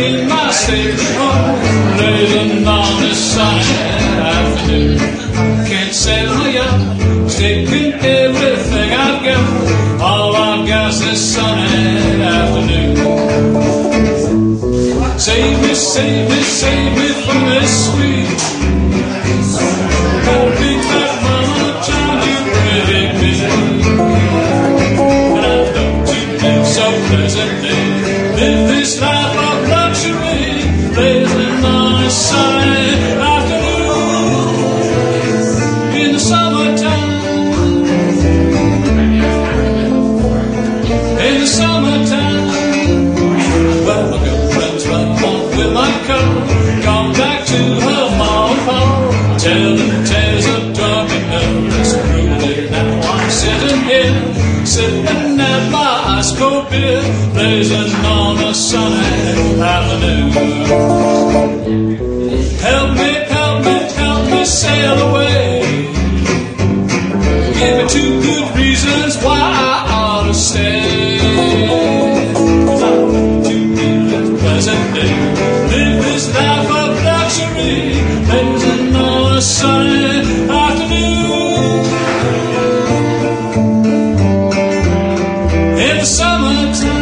in my stately home, blazing on this sunny afternoon. Can't sail my yacht, taking everything I've got. All I've got's this sunny afternoon. Save me, save me, save me from this squeeze. Got a big fat mama trying to break me, and I'd love to live so pleasantly, live this life of luxury, blazing on a sunny afternoon in the summertime. In the summertime, well, my girlfriend's right on with my cup, gone back to her mom and pop, telling tales of drunken nervous cruelty. Now I'm sitting here, sipping at my ice cold beer, blazing on a sunny afternoon. Help me, help me, help me sail away. Give me 2 good reasons why I ought to stay. 'Cause I want to live this present day, live this life of luxury, blazing on a sunny afternoon in the summertime.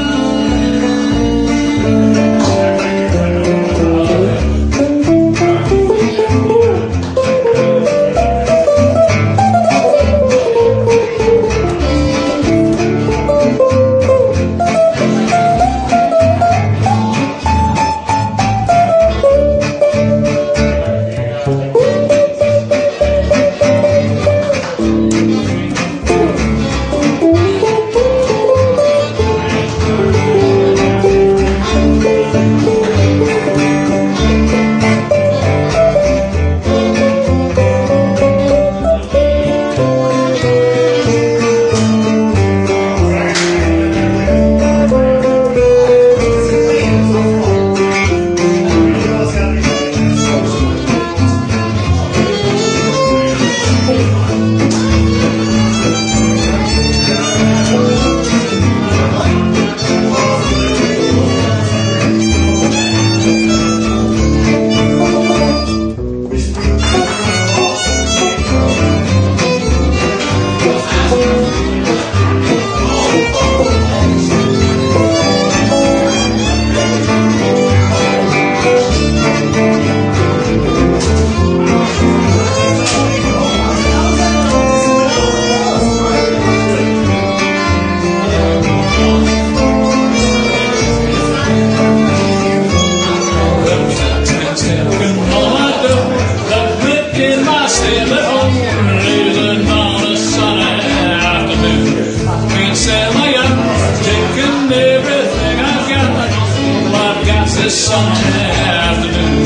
This sunny afternoon,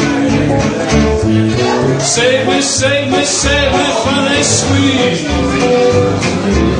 save me, save me, save me from this squeeze.